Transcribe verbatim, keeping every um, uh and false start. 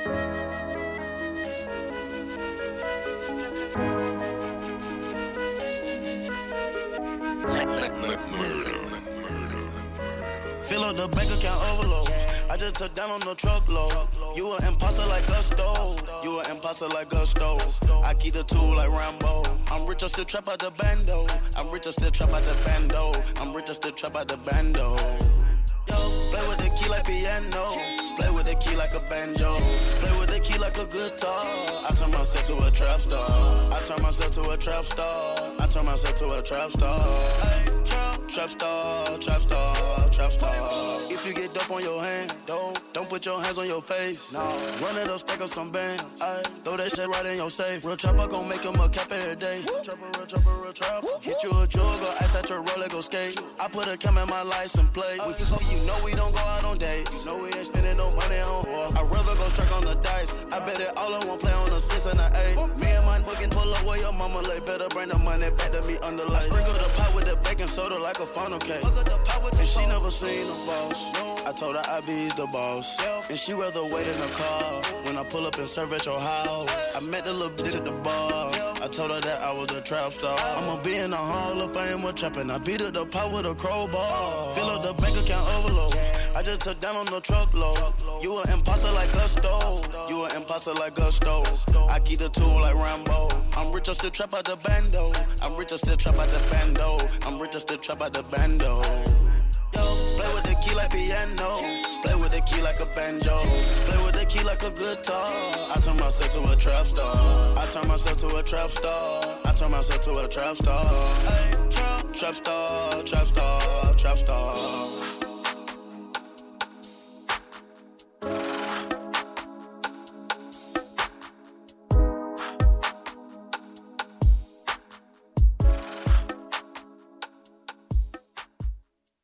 Fill up the bank account overload. I just took down on the truckload. You an imposter like Gusto. You an imposter like Gusto. I keep the tool like Rambo. I'm rich, I still trap out the bando. I'm rich, I still trap out the bando. I'm rich, I still trap out the bando. Yo, play with the key like piano. Play with the key like a banjo. Play with the key like a guitar. I turn myself to a trap star. I turn myself to a trap star. I turn myself to a trap star. Ay, trap, trap star, trap star, trap star. If you get dope on your hand, don't, don't put your hands on your face. Nah, run it up, stack up some bands. Ay, throw that shit right in your safe. Real trapper gon' make him a cap every day. Trapper, real trapper, real trapper. Hit you a jewel, go ice at your roller, go skate. I put a cam in my license plate. If you, you know we don't go out on dates. You know we ain't spending no money on whore. I'd rather go strike on the dice. I bet it all in one play on the six and the eight. Me and my booking pull up where your mama lay. Better bring the money back to me under light. Sprinkle the pot with the baking soda like a funnel cake. And she never seen a boss. I told her I be the boss. And she rather wait in the car when I pull up and serve at your house. I met the little bitch at the bar. I told her that I was a trap star. I'ma be in the Hall of Fame with trapping. I beat up the pot with a crowbar. Fill up the bank account overload. I just took down on the truckload. You an imposter like Gusto. You an imposter like Gusto. I keep the tool like Rambo. I'm rich, I still trap out the bando. I'm rich, I still trap out the bando. I'm rich, I still trap out the bando. Yo, play with the key like piano. Play with the key like a banjo. Play with the key like a guitar. I turn myself to a trap star. I turn myself to a trap star. I turn myself to a trap star. Ay, trap, trap star, trap star, trap star.